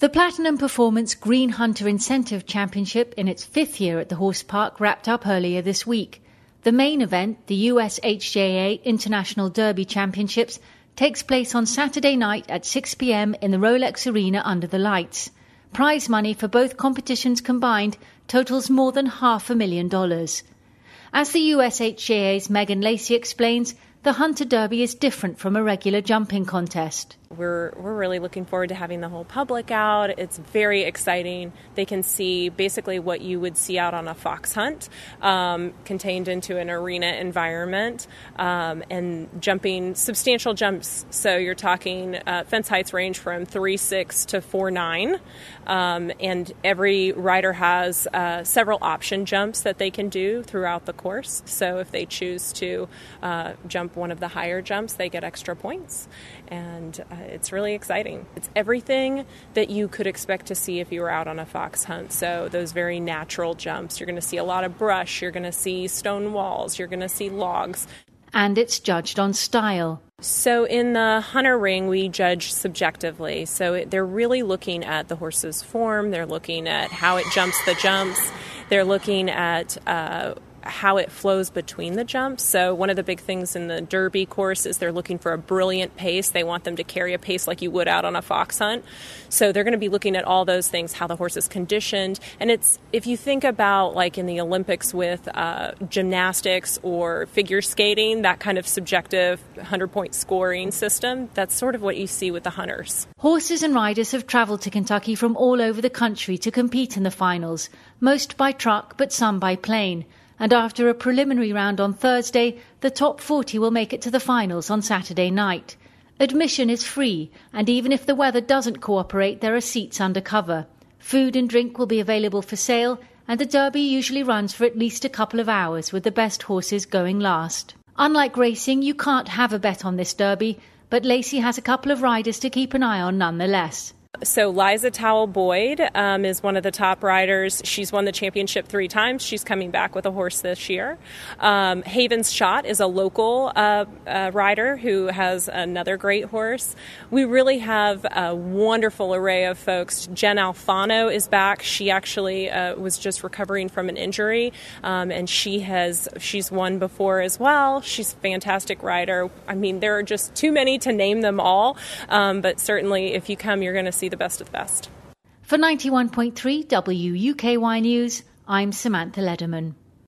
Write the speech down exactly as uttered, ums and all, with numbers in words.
The Platinum Performance Green Hunter Incentive Championship in its fifth year at the Horse Park wrapped up earlier this week. The main event, the U S H J A International Derby Championships, takes place on Saturday night at six p.m. in the Rolex Arena under the lights. Prize money for both competitions combined totals more than half a million dollars. As the U S H J A's Megan Lacey explains, the Hunter Derby is different from a regular jumping contest. We're we're really looking forward to having the whole public out. It's very exciting. They can see basically what you would see out on a fox hunt, um, contained into an arena environment, um, and jumping substantial jumps. So you're talking uh, fence heights range from three six to four nine, um, and every rider has uh, several option jumps that they can do throughout the course. So if they choose to uh, jump one of the higher jumps, they get extra points. And uh, it's really exciting. It's everything that you could expect to see if you were out on a fox hunt. So those very natural jumps. You're going to see a lot of brush. You're going to see stone walls. You're going to see logs. And it's judged on style. So in the hunter ring, we judge subjectively. So they're really looking at the horse's form. They're looking at how it jumps the jumps. They're looking at uh, how it flows between the jumps. So one of the big things in the Derby course is they're looking for a brilliant pace. They want them to carry a pace like you would out on a fox hunt. So they're going to be looking at all those things, how the horse is conditioned. And it's, if you think about like in the Olympics with uh, gymnastics or figure skating, that kind of subjective hundred-point scoring system, that's sort of what you see with the hunters. Horses and riders have travelled to Kentucky from all over the country to compete in the finals, most by truck but some by plane. And after a preliminary round on Thursday, the top forty will make it to the finals on Saturday night. Admission is free, and even if the weather doesn't cooperate, there are seats under cover. Food and drink will be available for sale, and the Derby usually runs for at least a couple of hours, with the best horses going last. Unlike racing, you can't have a bet on this Derby, but Lacey has a couple of riders to keep an eye on nonetheless. So Liza Towell Boyd um, is one of the top riders. She's won the championship three times. She's coming back with a horse this year. Um, Havens Shot is a local uh, uh, rider who has another great horse. We really have a wonderful array of folks. Jen Alfano is back. She actually uh, was just recovering from an injury, um, and she has she's won before as well. She's a fantastic rider. I mean, there are just too many to name them all, um, but certainly if you come, you're going to see the best of the best. For ninety-one point three W U K Y News, I'm Samantha Lederman.